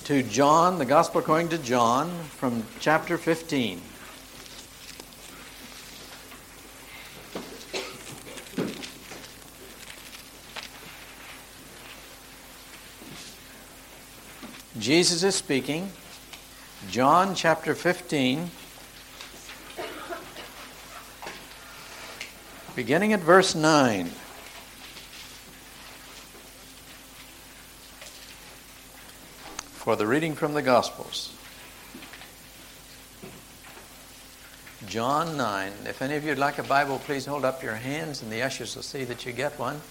to John, the Gospel according to John, from chapter 15. Jesus is speaking. John chapter 15, beginning at verse 9. For the reading from the Gospels. John 9. If any of you would like a Bible, please hold up your hands and the ushers will see that you get one.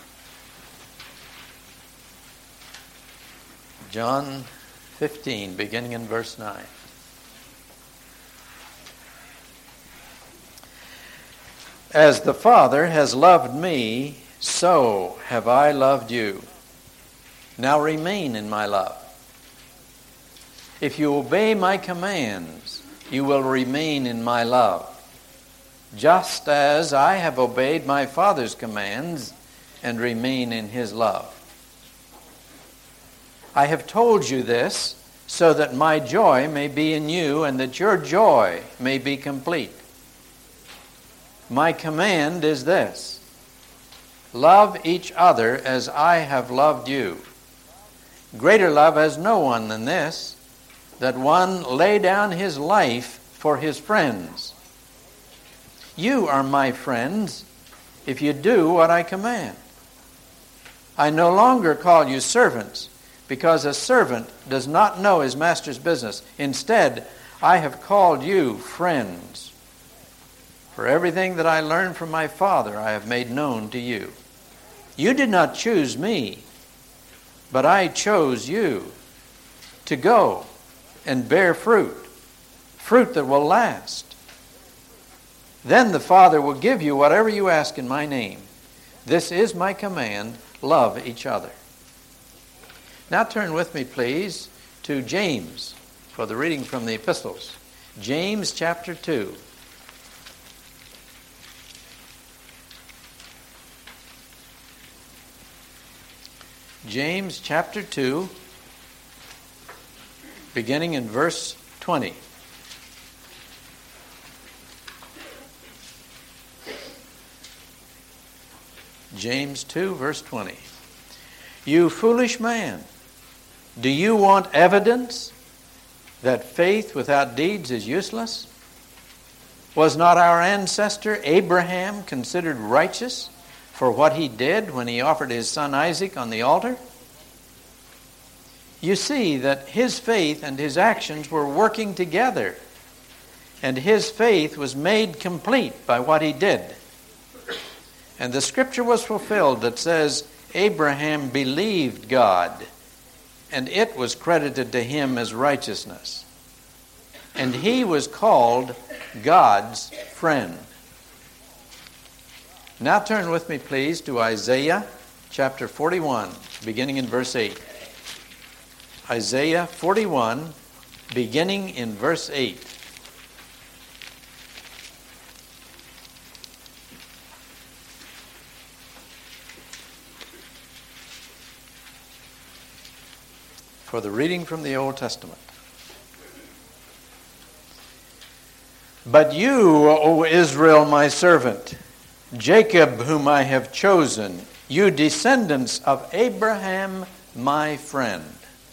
John 15, beginning in verse 9. As the Father has loved me, so have I loved you. Now remain in my love. If you obey my commands, you will remain in my love, just as I have obeyed my Father's commands and remain in his love. I have told you this so that my joy may be in you and that your joy may be complete. My command is this: love each other as I have loved you. Greater love has no one than this, that one lay down his life for his friends. You are my friends if you do what I command. I no longer call you servants, because a servant does not know his master's business. Instead, I have called you friends. For everything that I learned from my Father I have made known to you. You did not choose me, but I chose you to go and bear fruit that will last. Then the Father will give you whatever you ask in my name. This is my command: love each other. Now turn with me, please, to James for the reading from the epistles. James chapter 2. James chapter 2, beginning in verse 20. James 2, verse 20. You foolish man, do you want evidence that faith without deeds is useless? Was not our ancestor Abraham considered righteous for what he did when he offered his son Isaac on the altar? You see that his faith and his actions were working together, and his faith was made complete by what he did. And the scripture was fulfilled that says, Abraham believed God, and it was credited to him as righteousness. And he was called God's friend. Now turn with me, please, to Isaiah chapter 41, beginning in verse 8. Isaiah 41, beginning in verse 8. For the reading from the Old Testament. But you, O Israel, my servant, Jacob, whom I have chosen, you descendants of Abraham, my friend.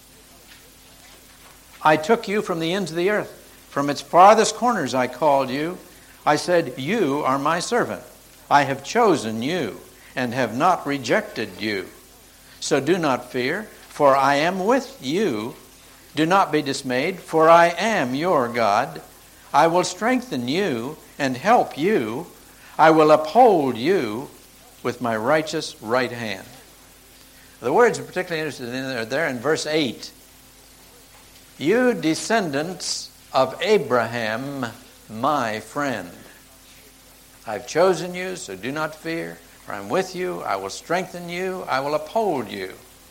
I took you from the ends of the earth. From its farthest corners I called you. I said, you are my servant. I have chosen you and have not rejected you. So do not fear, for I am with you. Do not be dismayed, for I am your God. I will strengthen you and help you. I will uphold you with my righteous right hand. The words I'm particularly interested in are there in verse 8. You descendants of Abraham, my friend. I've chosen you, so do not fear, for I'm with you. I will strengthen you. I will uphold you.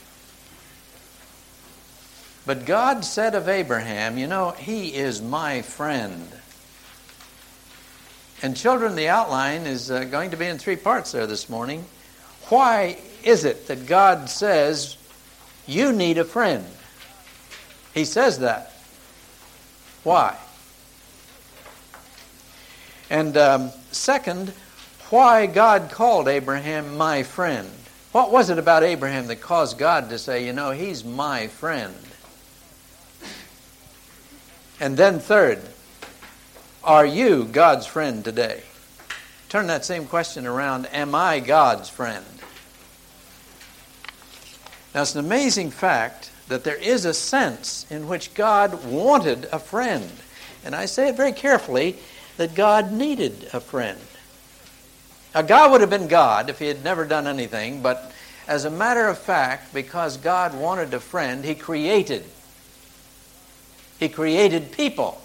But God said of Abraham, he is my friend. And children, the outline is going to be in 3 parts there this morning. Why is it that God says you need a friend? He says that. Why? And second, why God called Abraham my friend. What was it about Abraham that caused God to say, he's my friend? And then third, are you God's friend today? Turn that same question around. Am I God's friend? Now, it's an amazing fact that there is a sense in which God wanted a friend. And I say it very carefully, that God needed a friend. Now, God would have been God if he had never done anything, but as a matter of fact, because God wanted a friend, he created. He created people.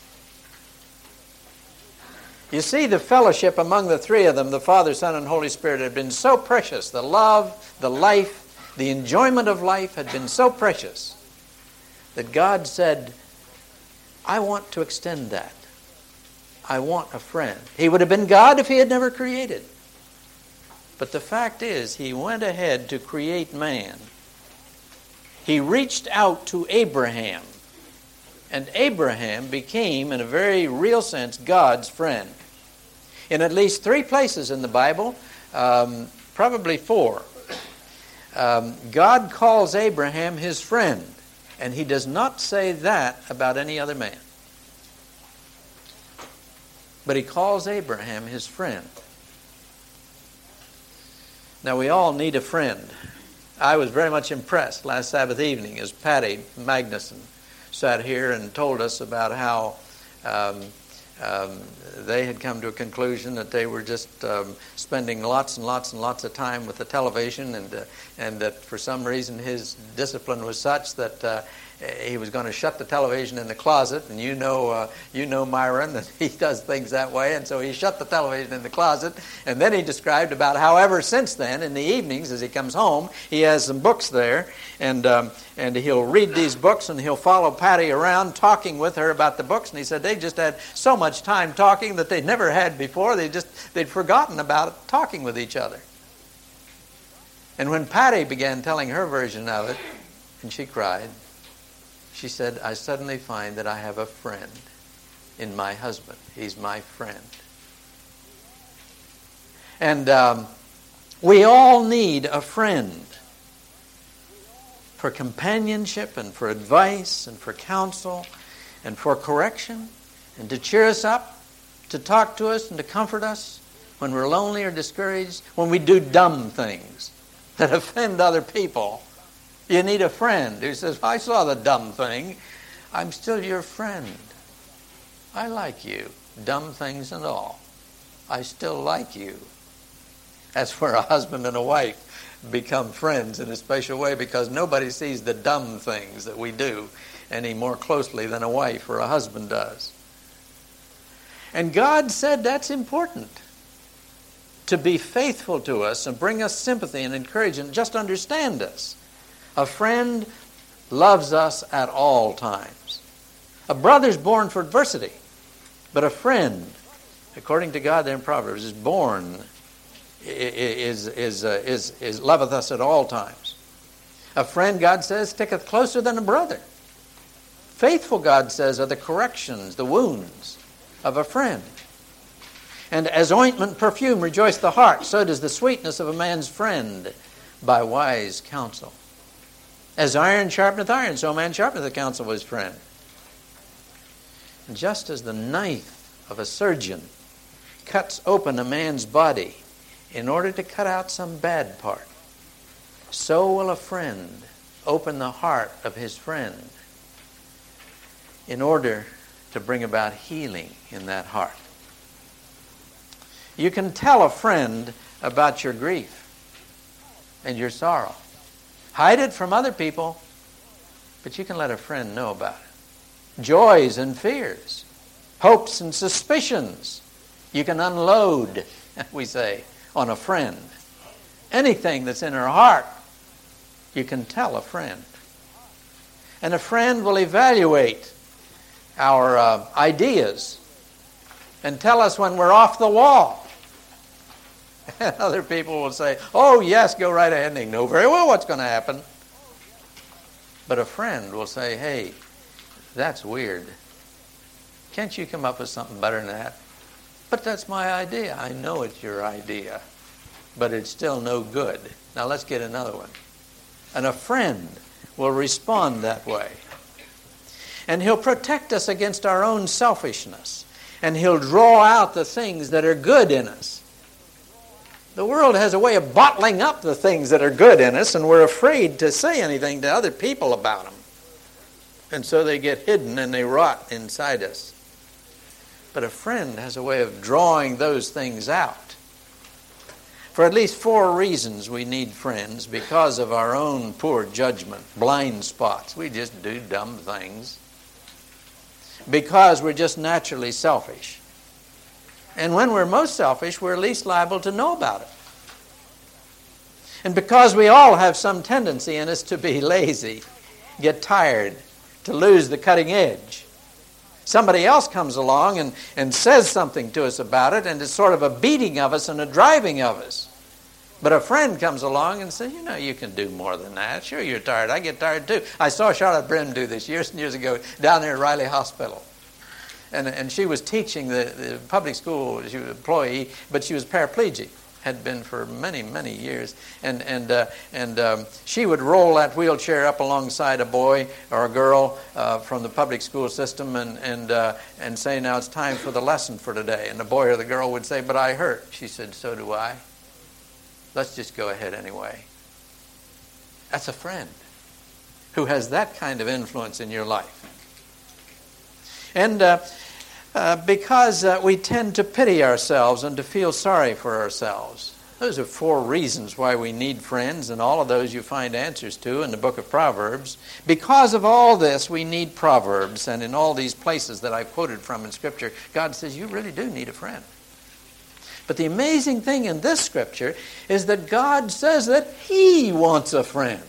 You see, the fellowship among the three of them, the Father, Son, and Holy Spirit, had been so precious. The love, the life, the enjoyment of life had been so precious that God said, I want to extend that. I want a friend. He would have been God if he had never created. But the fact is, he went ahead to create man. He reached out to Abraham. And Abraham became, in a very real sense, God's friend. In at least 3 places in the Bible, probably 4, God calls Abraham his friend. And he does not say that about any other man. But he calls Abraham his friend. Now, we all need a friend. I was very much impressed last Sabbath evening as Patty Magnuson sat here and told us about how they had come to a conclusion that they were just spending lots and lots and lots of time with the television, and that for some reason his discipline was such that he was going to shut the television in the closet, and you know Myron, that he does things that way, and so he shut the television in the closet. And then he described about how ever since then, in the evenings as he comes home, he has some books there, and he'll read these books, and he'll follow Patty around talking with her about the books. And he said they just had so much time talking that they'd never had before. They'd forgotten about talking with each other. And when Patty began telling her version of it, and she cried, she said, I suddenly find that I have a friend in my husband. He's my friend. And we all need a friend for companionship and for advice and for counsel and for correction and to cheer us up, to talk to us and to comfort us when we're lonely or discouraged, when we do dumb things that offend other people. You need a friend who says, I saw the dumb thing. I'm still your friend. I like you, dumb things and all. I still like you. That's where a husband and a wife become friends in a special way, because nobody sees the dumb things that we do any more closely than a wife or a husband does. And God said that's important, to be faithful to us and bring us sympathy and encouragement, and just understand us. A friend loves us at all times. A brother's born for adversity, but a friend, according to God there in Proverbs, is born, loveth us at all times. A friend, God says, sticketh closer than a brother. Faithful, God says, are the corrections, the wounds of a friend. And as ointment perfume rejoice the heart, so does the sweetness of a man's friend by wise counsel. As iron sharpeneth iron, so a man sharpeneth the counsel of his friend. And just as the knife of a surgeon cuts open a man's body in order to cut out some bad part, so will a friend open the heart of his friend in order to bring about healing in that heart. You can tell a friend about your grief and your sorrow. Hide it from other people, but you can let a friend know about it. Joys and fears, hopes and suspicions, you can unload, we say, on a friend. Anything that's in her heart, you can tell a friend. And a friend will evaluate our ideas and tell us when we're off the wall. And other people will say, oh yes, go right ahead, and they know very well what's going to happen. But a friend will say, hey, That's weird. Can't you come up with something better than that? But that's my idea. I know it's your idea, but it's still no good. Now let's get another one. And a friend will respond that way. And he'll protect us against our own selfishness. And he'll draw out the things that are good in us. The world has a way of bottling up the things that are good in us, and we're afraid to say anything to other people about them. And so they get hidden and they rot inside us. But a friend has a way of drawing those things out. For at least 4 reasons we need friends: because of our own poor judgment, blind spots. We just do dumb things. Because we're just naturally selfish. And when we're most selfish, we're least liable to know about it. And because we all have some tendency in us to be lazy, get tired, to lose the cutting edge. Somebody else comes along and says something to us about it, and it's sort of a beating of us and a driving of us. But a friend comes along and says, you can do more than that. Sure, you're tired. I get tired too. I saw Charlotte Brim do this years and years ago down there at Riley Hospital. And she was teaching the public school. She was an employee, but she was paraplegic, had been for many, many years. And she would roll that wheelchair up alongside a boy or a girl from the public school system and say, now it's time for the lesson for today. And the boy or the girl would say, but I hurt. She said, so do I. Let's just go ahead anyway. That's a friend who has that kind of influence in your life. And because we tend to pity ourselves and to feel sorry for ourselves. Those are 4 reasons why we need friends, and all of those you find answers to in the book of Proverbs. Because of all this, we need Proverbs, and in all these places that I've quoted from in Scripture, God says you really do need a friend. But the amazing thing in this Scripture is that God says that He wants a friend.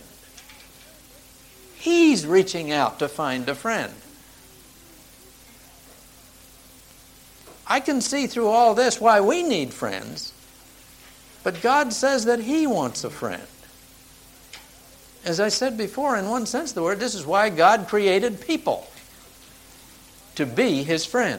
He's reaching out to find a friend. I can see through all this why we need friends, but God says that He wants a friend. As I said before, in one sense of the word, this is why God created people, to be His friend.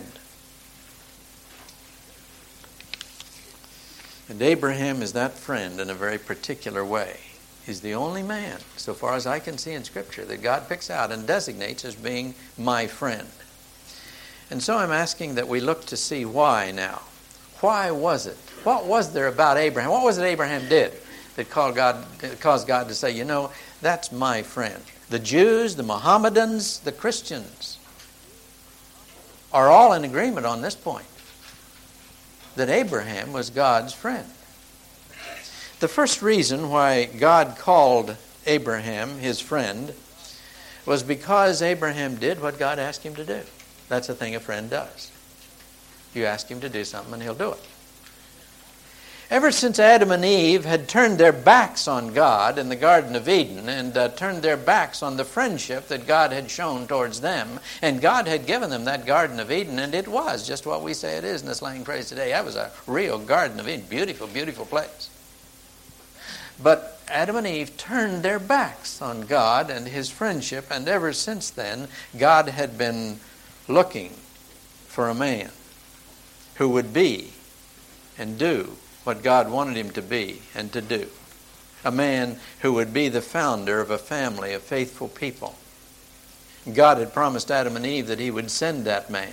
And Abraham is that friend in a very particular way. He's the only man, so far as I can see in Scripture, that God picks out and designates as being my friend. And so I'm asking that we look to see why now. Why was it? What was there about Abraham? What was it Abraham did that caused God to say, that's my friend? The Jews, the Mohammedans, the Christians are all in agreement on this point, that Abraham was God's friend. The first reason why God called Abraham his friend was because Abraham did what God asked him to do. That's the thing a friend does. You ask him to do something and he'll do it. Ever since Adam and Eve had turned their backs on God in the Garden of Eden and turned their backs on the friendship that God had shown towards them, and God had given them that Garden of Eden, and it was just what we say it is in the slang phrase today. That was a real Garden of Eden. Beautiful, beautiful place. But Adam and Eve turned their backs on God and His friendship, and ever since then, God had been looking for a man who would be and do what God wanted him to be and to do. A man who would be the founder of a family of faithful people. God had promised Adam and Eve that He would send that man.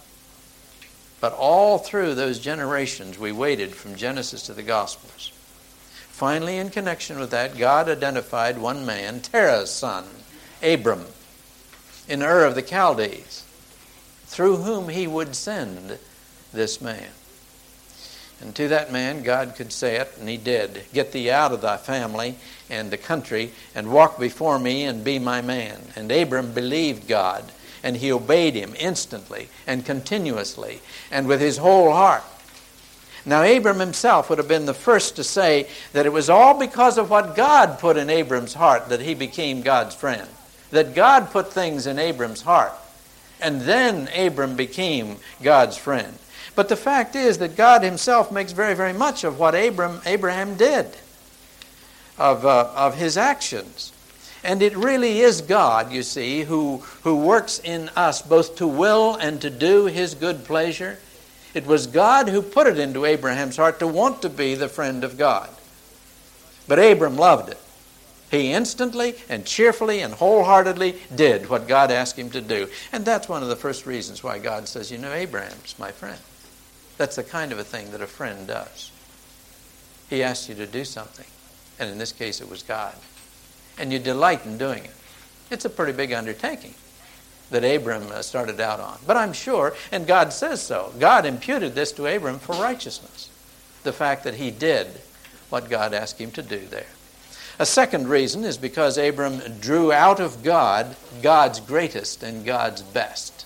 But all through those generations, we waited from Genesis to the Gospels. Finally, in connection with that, God identified one man, Terah's son, Abram, in Ur of the Chaldees, through whom He would send this man. And to that man, God could say it, and He did. Get thee out of thy family and the country, and walk before me and be my man. And Abram believed God, and he obeyed Him instantly and continuously and with his whole heart. Now, Abram himself would have been the first to say that it was all because of what God put in Abram's heart that he became God's friend. That God put things in Abram's heart, and then Abram became God's friend. But the fact is that God Himself makes very, very much of what Abraham did, of his actions. And it really is God, you see, who works in us both to will and to do His good pleasure. It was God who put it into Abraham's heart to want to be the friend of God. But Abram loved it. He instantly and cheerfully and wholeheartedly did what God asked him to do. And that's one of the first reasons why God says, you know, Abraham's my friend. That's the kind of a thing that a friend does. He asks you to do something. And in this case, it was God. And you delight in doing it. It's a pretty big undertaking that Abram started out on. But I'm sure, and God says so, God imputed this to Abram for righteousness. The fact that he did what God asked him to do there. A second reason is because Abram drew out of God God's greatest and God's best.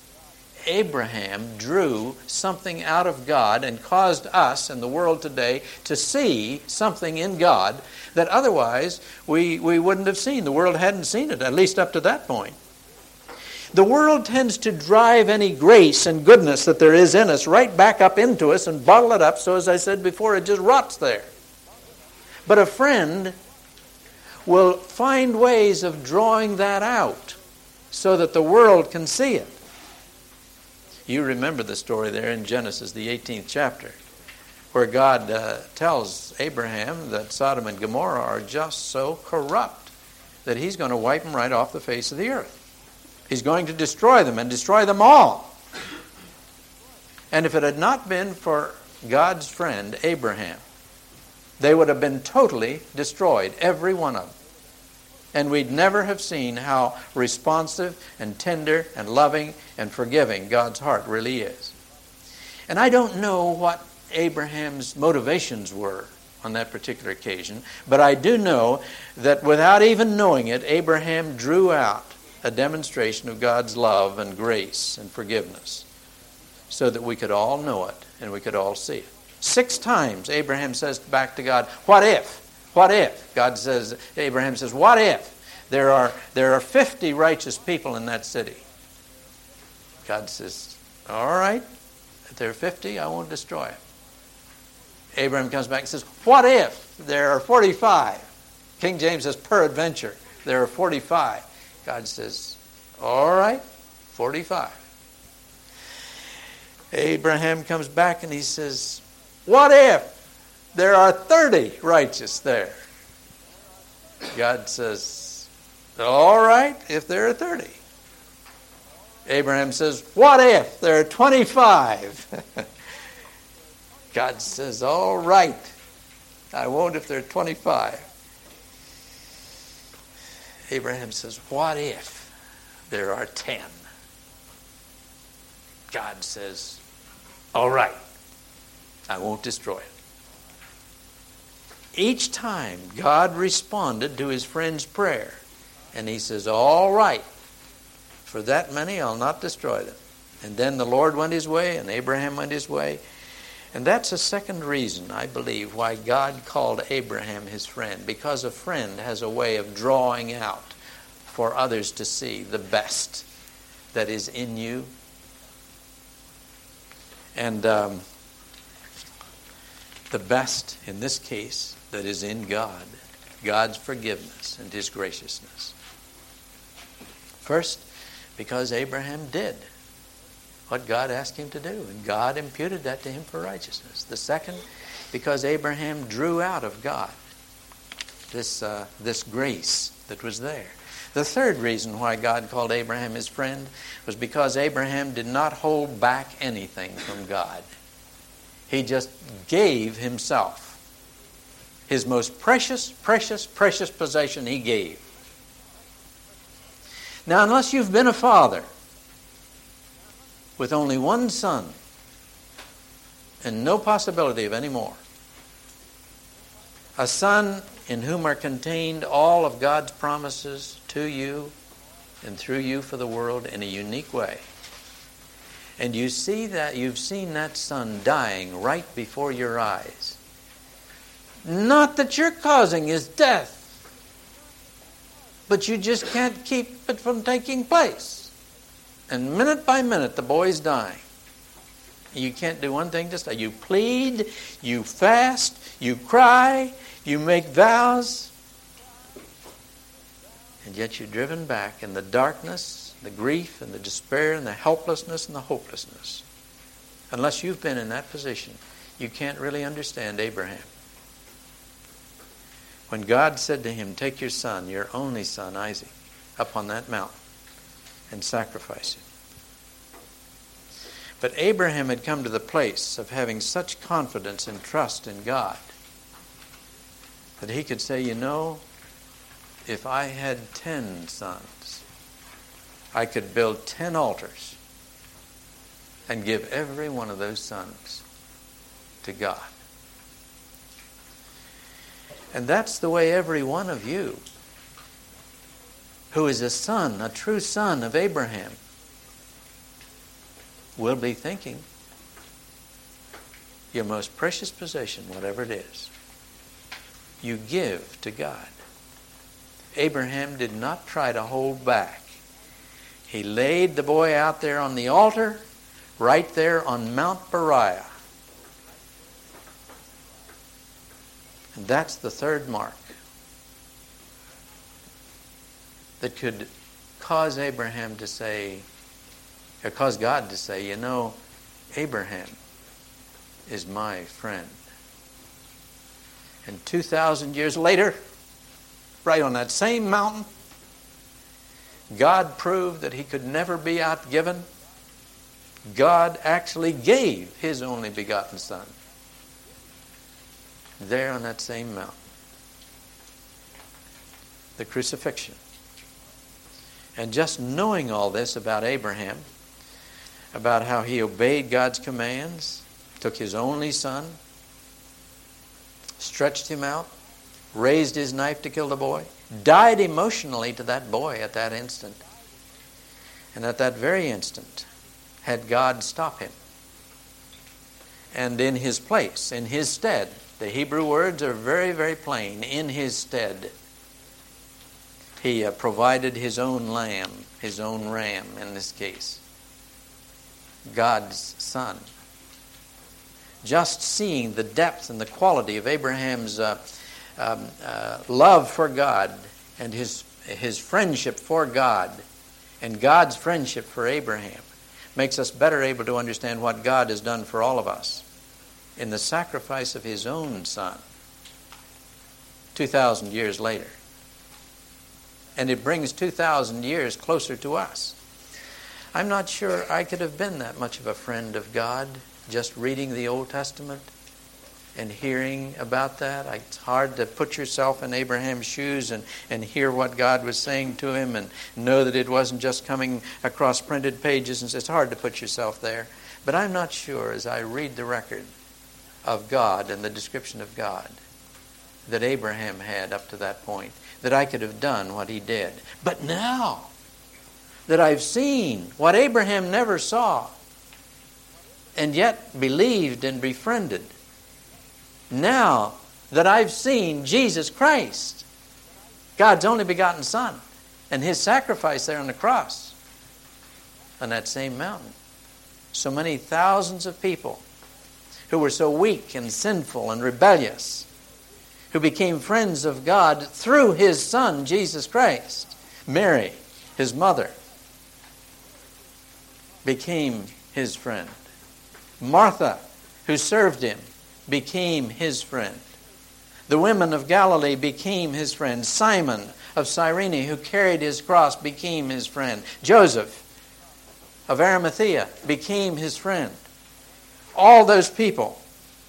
Abraham drew something out of God and caused us in the world today to see something in God that otherwise we wouldn't have seen. The world hadn't seen it, at least up to that point. The world tends to drive any grace and goodness that there is in us right back up into us and bottle it up, so as I said before, it just rots there. But a friend will find ways of drawing that out so that the world can see it. You remember the story there in Genesis, the 18th chapter, where God tells Abraham that Sodom and Gomorrah are just so corrupt that He's going to wipe them right off the face of the earth. He's going to destroy them and destroy them all. And if it had not been for God's friend, Abraham, they would have been totally destroyed, every one of them. And we'd never have seen how responsive and tender and loving and forgiving God's heart really is. And I don't know what Abraham's motivations were on that particular occasion, but I do know that without even knowing it, Abraham drew out a demonstration of God's love and grace and forgiveness so that we could all know it and we could all see it. 6 times Abraham says back to God, what if? What if? Abraham says, what if there are 50 righteous people in that city? God says, all right, if there are 50, I won't destroy it. Abraham comes back and says, what if there are 45? King James says, peradventure, there are 45. God says, all right, 45. Abraham comes back and he says, what if there are 30 righteous there? God says, all right, if there are 30. Abraham says, what if there are 25? God says, all right, I won't if there are 25. Abraham says, what if there are 10? God says, all right, I won't destroy it. Each time God responded to his friend's prayer, and he says, all right, for that many I'll not destroy them. And then the Lord went his way, and Abraham went his way. And that's a second reason, I believe, why God called Abraham his friend, because a friend has a way of drawing out for others to see the best that is in you. And the best, in this case, that is in God, God's forgiveness and his graciousness. First, because Abraham did what God asked him to do, and God imputed that to him for righteousness. The second, because Abraham drew out of God this grace that was there. The third reason why God called Abraham his friend was because Abraham did not hold back anything from God. He just gave himself. His most precious, precious, precious possession he gave. Now, unless you've been a father with only one son and no possibility of any more, a son in whom are contained all of God's promises to you and through you for the world in a unique way, and you see that you've seen that son dying right before your eyes, not that you're causing his death, but you just can't keep it from taking place. And minute by minute, the boy's dying. You can't do one thing to stop. You plead, you fast, you cry, you make vows. And yet you're driven back in the darkness, the grief, and the despair, and the helplessness, and the hopelessness. Unless you've been in that position, you can't really understand Abraham. When God said to him, take your son, your only son, Isaac, up on that mountain and sacrifice him. But Abraham had come to the place of having such confidence and trust in God that he could say, you know, if I had 10 sons, I could build 10 altars and give every one of those sons to God. And that's the way every one of you who is a son, a true son of Abraham, will be thinking. Your most precious possession, whatever it is, you give to God. Abraham did not try to hold back. He laid the boy out there on the altar, right there on Mount Moriah. And that's the third mark that could cause Abraham to say, or cause God to say, you know, Abraham is my friend. And 2,000 years later, right on that same mountain, God proved that he could never be outgiven. God actually gave his only begotten son there on that same mountain. The crucifixion. And just knowing all this about Abraham, about how he obeyed God's commands, took his only son, stretched him out, raised his knife to kill the boy, died emotionally to that boy at that instant. And at that very instant, had God stop him. And in his place, in his stead, the Hebrew words are very, very plain. In his stead, he provided his own lamb, his own ram in this case. God's son. Just seeing the depth and the quality of Abraham's love for God and his friendship for God and God's friendship for Abraham makes us better able to understand what God has done for all of us in the sacrifice of his own son 2,000 years later. And it brings 2,000 years closer to us. I'm not sure I could have been that much of a friend of God just reading the Old Testament and hearing about that. It's hard to put yourself in Abraham's shoes and hear what God was saying to him and know that it wasn't just coming across printed pages. And it's hard to put yourself there. But I'm not sure as I read the record of God and the description of God that Abraham had up to that point, that I could have done what he did. But now that I've seen what Abraham never saw and yet believed and befriended, now that I've seen Jesus Christ, God's only begotten Son, and his sacrifice there on the cross on that same mountain, so many thousands of people who were so weak and sinful and rebellious, who became friends of God through his Son, Jesus Christ. Mary, his mother, became his friend. Martha, who served him, became his friend. The women of Galilee became his friend. Simon of Cyrene, who carried his cross, became his friend. Joseph of Arimathea became his friend. All those people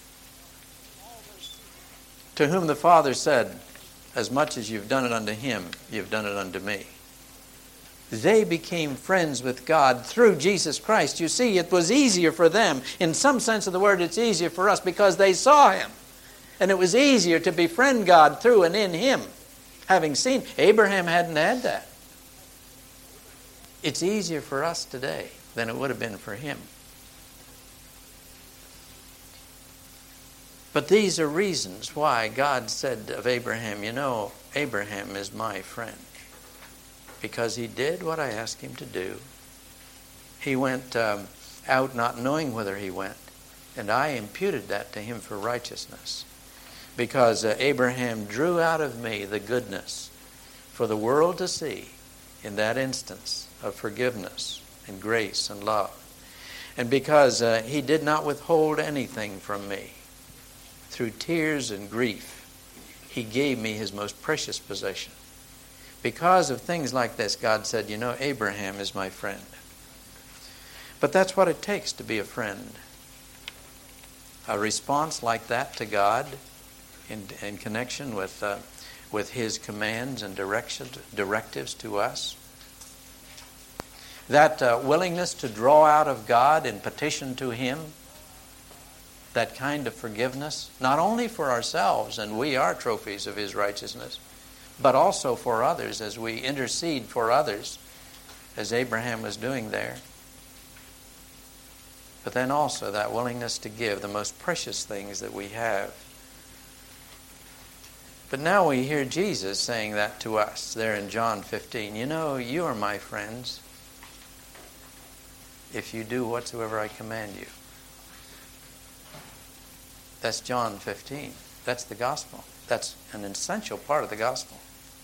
to whom the Father said, as much as you've done it unto him, you've done it unto me. They became friends with God through Jesus Christ. You see, it was easier for them. In some sense of the word, it's easier for us because they saw him. And it was easier to befriend God through and in him. Having seen, Abraham hadn't had that. It's easier for us today than it would have been for him. But these are reasons why God said of Abraham, you know, Abraham is my friend. Because he did what I asked him to do. He went out not knowing whither he went. And I imputed that to him for righteousness. Because Abraham drew out of me the goodness for the world to see in that instance of forgiveness and grace and love. And because he did not withhold anything from me, through tears and grief, he gave me his most precious possession. Because of things like this, God said, you know, Abraham is my friend. But that's what it takes to be a friend. A response like that to God in connection with his commands and directives to us. That willingness to draw out of God in petition to him. That kind of forgiveness, not only for ourselves, and we are trophies of his righteousness, but also for others as we intercede for others, as Abraham was doing there. But then also that willingness to give the most precious things that we have. But now we hear Jesus saying that to us there in John 15. You know, you are my friends if you do whatsoever I command you. That's John 15. That's the gospel. That's an essential part of the gospel.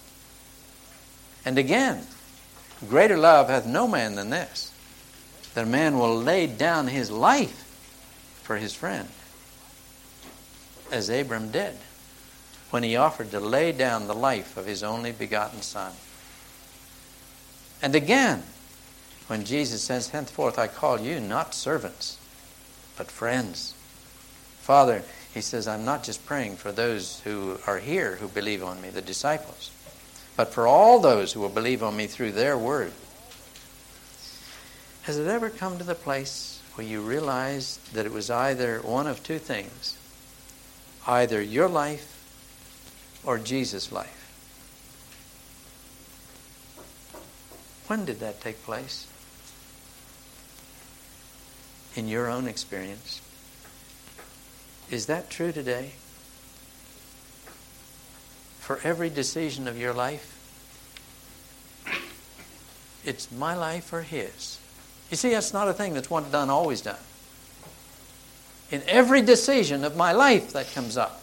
And again, greater love hath no man than this, that a man will lay down his life for his friend, as Abram did, when he offered to lay down the life of his only begotten son. And again, when Jesus says, henceforth I call you not servants, but friends. Father, he says, I'm not just praying for those who are here who believe on me, the disciples, but for all those who will believe on me through their word. Has it ever come to the place where you realize that it was either one of two things, either your life or Jesus' life? When did that take place? In your own experience. Is that true today? For every decision of your life, it's my life or his. You see, that's not a thing that's once done, always done. In every decision of my life that comes up,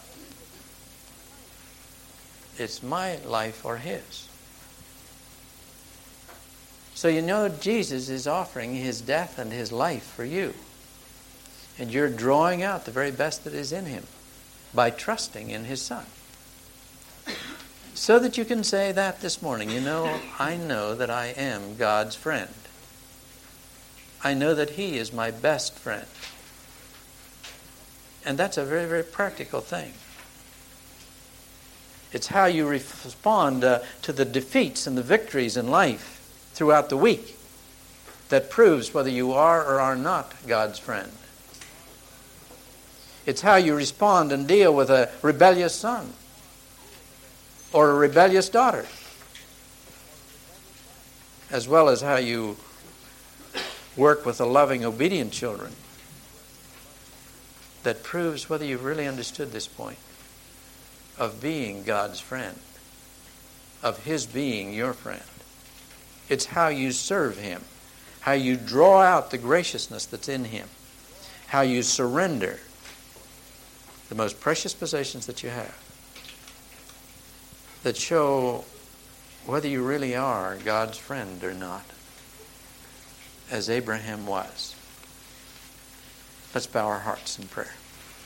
it's my life or his. So you know Jesus is offering his death and his life for you. And you're drawing out the very best that is in him by trusting in his Son. So that you can say that this morning, you know, I know that I am God's friend. I know that he is my best friend. And that's a very, very practical thing. It's how you respond to the defeats and the victories in life throughout the week that proves whether you are or are not God's friend. It's how you respond and deal with a rebellious son or a rebellious daughter, as well as how you work with the loving, obedient children. That proves whether you've really understood this point of being God's friend, of his being your friend. It's how you serve him, how you draw out the graciousness that's in him, how you surrender the most precious possessions that you have, that show whether you really are God's friend or not, as Abraham was. Let's bow our hearts in prayer.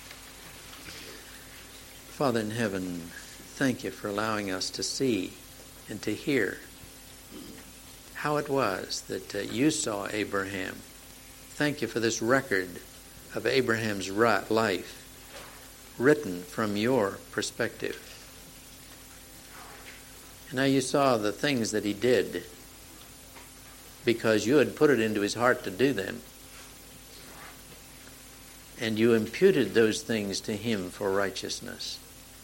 Father in heaven, thank you for allowing us to see and to hear how it was that you saw Abraham. Thank you for this record of Abraham's life, written from your perspective. And now you saw the things that he did because you had put it into his heart to do them. And you imputed those things to him for righteousness.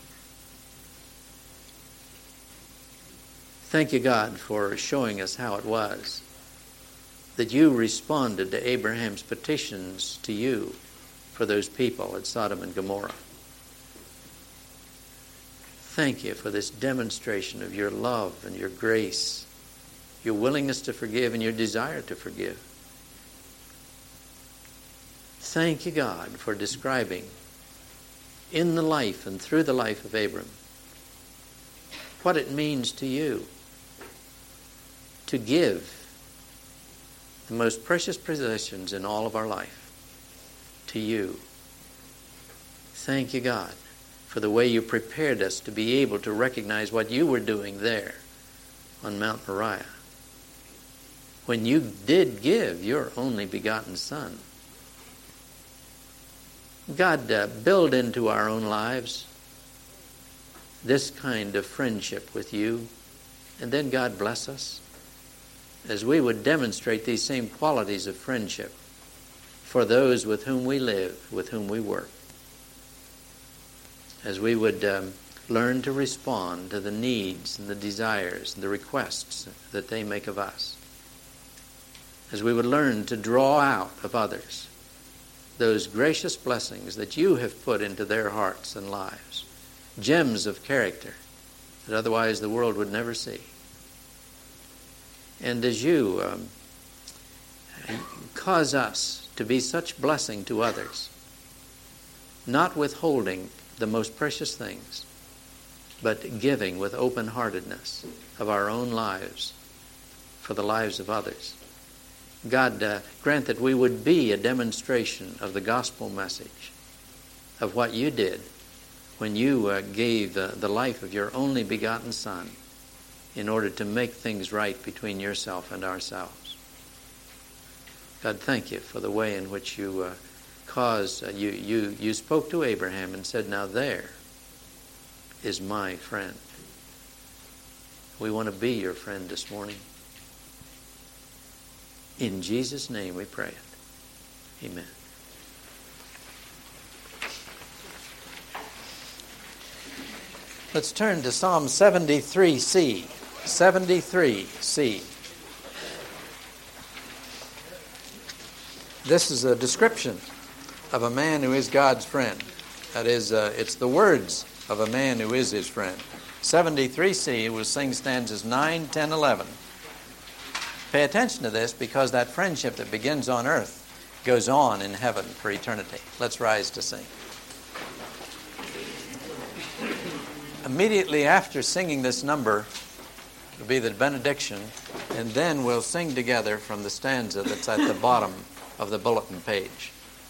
Thank you, God, for showing us how it was that you responded to Abraham's petitions to you for those people at Sodom and Gomorrah. Thank you for this demonstration of your love and your grace, your willingness to forgive and your desire to forgive. Thank you, God, for describing in the life and through the life of Abram what it means to you to give the most precious possessions in all of our life to you. Thank you, God, for the way you prepared us to be able to recognize what you were doing there on Mount Moriah, when you did give your only begotten Son. God, build into our own lives this kind of friendship with you, and then God bless us as we would demonstrate these same qualities of friendship for those with whom we live, with whom we work, as we would learn to respond to the needs and the desires and the requests that they make of us, as we would learn to draw out of others those gracious blessings that you have put into their hearts and lives, gems of character that otherwise the world would never see. And as you cause us to be such blessing to others, not withholding the most precious things, but giving with open-heartedness of our own lives for the lives of others. God, grant that we would be a demonstration of the gospel message of what you did when you gave the life of your only begotten Son in order to make things right between yourself and ourselves. God, thank you for the way in which you you spoke to Abraham and said, now there is my friend. We want to be your friend this morning. In Jesus' name we pray it. Amen. Let's turn to Psalm 73C. 73C. This is a description of a man who is God's friend. That is, it's the words of a man who is his friend. 73C will sing stanzas 9, 10, 11. Pay attention to this, because that friendship that begins on earth goes on in heaven for eternity. Let's rise to sing. Immediately after singing this number will be the benediction, and then we'll sing together from the stanza that's at the bottom of the bulletin page.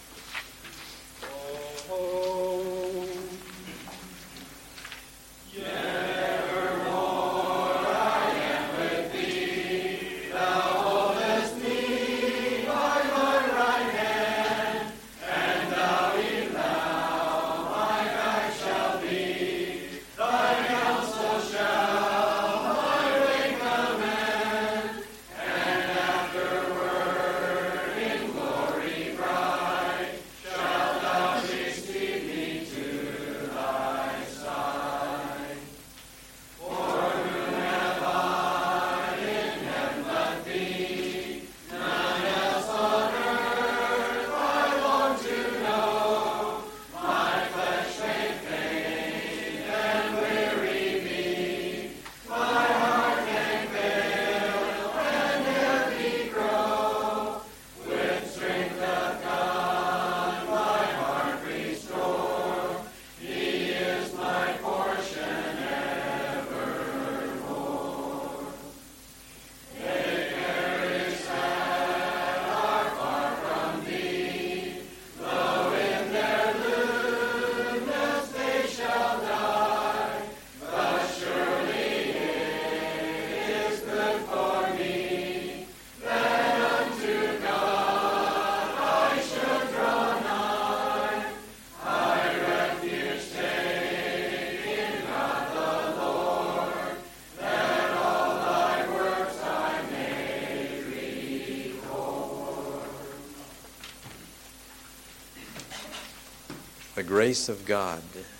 The grace of God,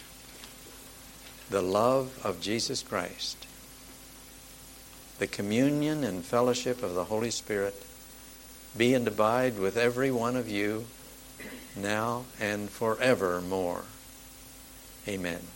the love of Jesus Christ, the communion and fellowship of the Holy Spirit be and abide with every one of you now and forevermore. Amen.